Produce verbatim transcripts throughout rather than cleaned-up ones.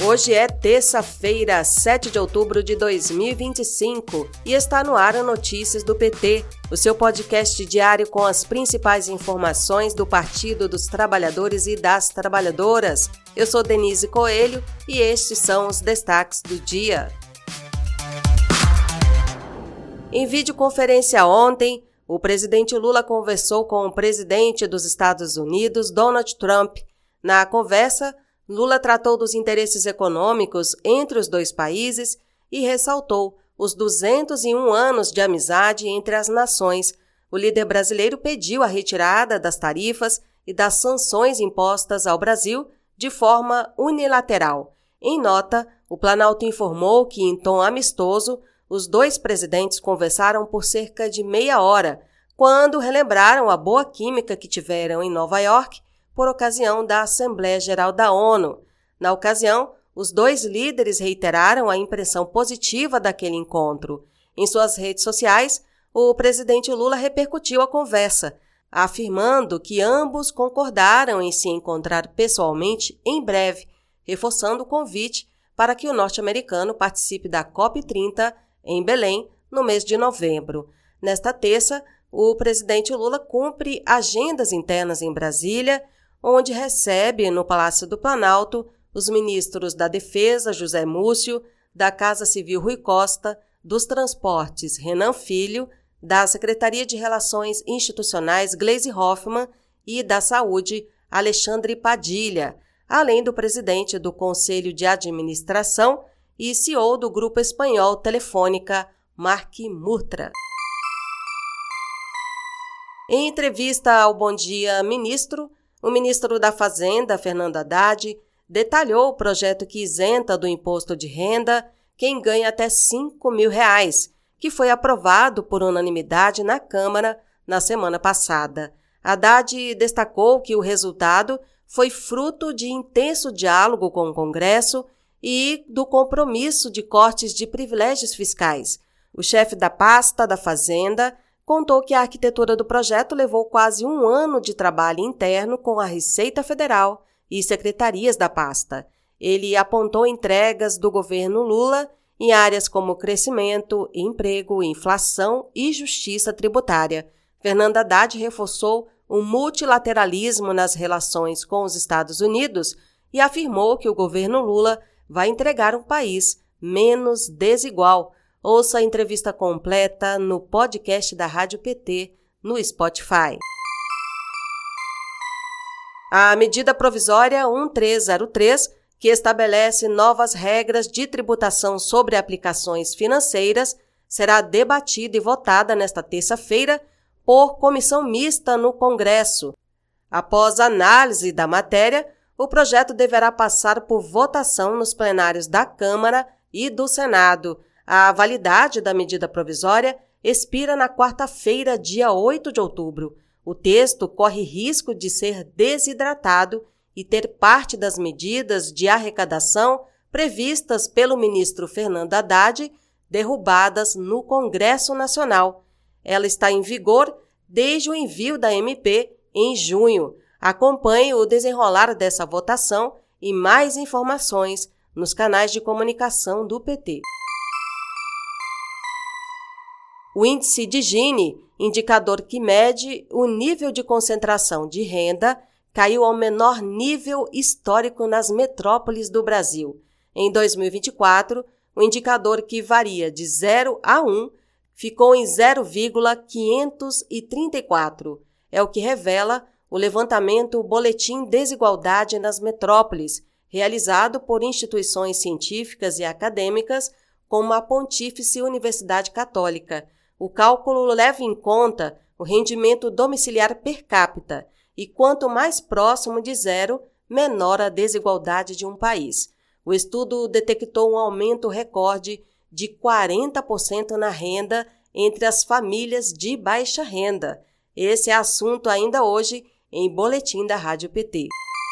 Hoje é terça-feira, sete de outubro de dois mil e vinte e cinco e está no ar a Notícias do P T, o seu podcast diário com as principais informações do Partido dos Trabalhadores e das Trabalhadoras. Eu sou Denise Coelho e estes são os destaques do dia. Em videoconferência ontem, o presidente Lula conversou com o presidente dos Estados Unidos, Donald Trump. Na conversa, Lula tratou dos interesses econômicos entre os dois países e ressaltou os duzentos e um anos de amizade entre as nações. O líder brasileiro pediu a retirada das tarifas e das sanções impostas ao Brasil de forma unilateral. Em nota, o Planalto informou que, em tom amistoso, os dois presidentes conversaram por cerca de meia hora, quando relembraram a boa química que tiveram em Nova York por ocasião da Assembleia Geral da ONU. Na ocasião, os dois líderes reiteraram a impressão positiva daquele encontro. Em suas redes sociais, o presidente Lula repercutiu a conversa, afirmando que ambos concordaram em se encontrar pessoalmente em breve, reforçando o convite para que o norte-americano participe da COP trinta em Belém, no mês de novembro. Nesta terça, o presidente Lula cumpre agendas internas em Brasília, onde recebe no Palácio do Planalto os ministros da Defesa, José Múcio, da Casa Civil, Rui Costa, dos Transportes, Renan Filho, da Secretaria de Relações Institucionais, Gleisi Hoffmann, e da Saúde, Alexandre Padilha, além do presidente do Conselho de Administração e C E O do Grupo Espanhol Telefônica, Marc Murtra. Em entrevista ao Bom Dia Ministro, o ministro da Fazenda, Fernando Haddad, detalhou o projeto que isenta do imposto de renda quem ganha até cinco mil reais, que foi aprovado por unanimidade na Câmara na semana passada. Haddad destacou que o resultado foi fruto de intenso diálogo com o Congresso e do compromisso de cortes de privilégios fiscais. O chefe da pasta da Fazenda contou que a arquitetura do projeto levou quase um ano de trabalho interno com a Receita Federal e secretarias da pasta. Ele apontou entregas do governo Lula em áreas como crescimento, emprego, inflação e justiça tributária. Fernando Haddad reforçou o multilateralismo nas relações com os Estados Unidos e afirmou que o governo Lula vai entregar um país menos desigual. Ouça a entrevista completa no podcast da Rádio P T, no Spotify. A medida provisória um três zero três, que estabelece novas regras de tributação sobre aplicações financeiras, será debatida e votada nesta terça-feira por comissão mista no Congresso. Após análise da matéria, o projeto deverá passar por votação nos plenários da Câmara e do Senado. A validade da medida provisória expira na quarta-feira, dia oito de outubro. O texto corre risco de ser desidratado e ter parte das medidas de arrecadação previstas pelo ministro Fernando Haddad derrubadas no Congresso Nacional. Ela está em vigor desde o envio da M P em junho. Acompanhe o desenrolar dessa votação e mais informações nos canais de comunicação do P T. O índice de Gini, indicador que mede o nível de concentração de renda, caiu ao menor nível histórico nas metrópoles do Brasil. Em dois mil e vinte e quatro, o indicador, que varia de zero a um, ficou em zero vírgula quinhentos e trinta e quatro. É o que revela o levantamento Boletim Desigualdade nas Metrópoles, realizado por instituições científicas e acadêmicas como a Pontífice Universidade Católica. O cálculo leva em conta o rendimento domiciliar per capita e quanto mais próximo de zero, menor a desigualdade de um país. O estudo detectou um aumento recorde de quarenta por cento na renda entre as famílias de baixa renda. Esse é assunto ainda hoje em Boletim da Rádio P T.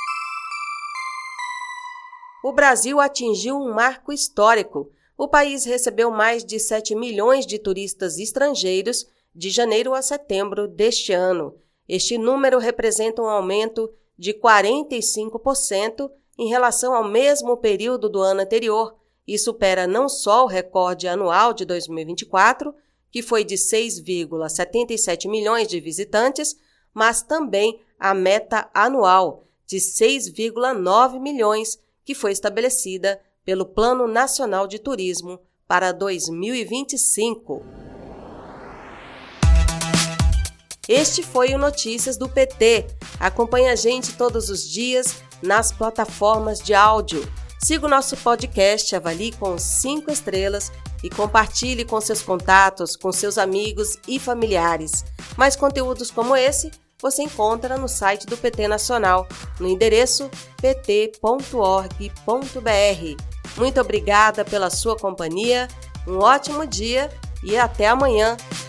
O Brasil atingiu um marco histórico. O país recebeu mais de sete milhões de turistas estrangeiros de janeiro a setembro deste ano. Este número representa um aumento de quarenta e cinco por cento em relação ao mesmo período do ano anterior e supera não só o recorde anual de dois mil e vinte e quatro, que foi de seis vírgula setenta e sete milhões de visitantes, mas também a meta anual de seis vírgula nove milhões, que foi estabelecida pelo Plano Nacional de Turismo para dois mil e vinte e cinco. Este foi o Notícias do P T. Acompanhe a gente todos os dias nas plataformas de áudio. Siga o nosso podcast, avalie com cinco estrelas e compartilhe com seus contatos, com seus amigos e familiares. Mais conteúdos como esse você encontra no site do P T Nacional, no endereço p t ponto org ponto b r. Muito obrigada pela sua companhia, um ótimo dia e até amanhã!